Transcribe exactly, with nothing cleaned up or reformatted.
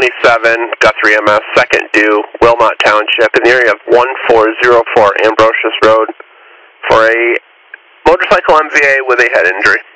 twenty-seven, Guthrie M S, second due, Wilmot Township, in the area of one four zero four Ambrosius Road for a motorcycle M V A with a head injury.